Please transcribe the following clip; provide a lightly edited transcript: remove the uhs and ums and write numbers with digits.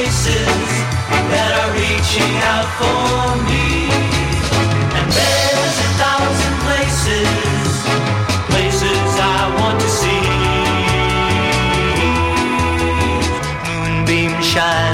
faces that are reaching out for me. And there's 1,000 places, places I want to see. Moonbeam shine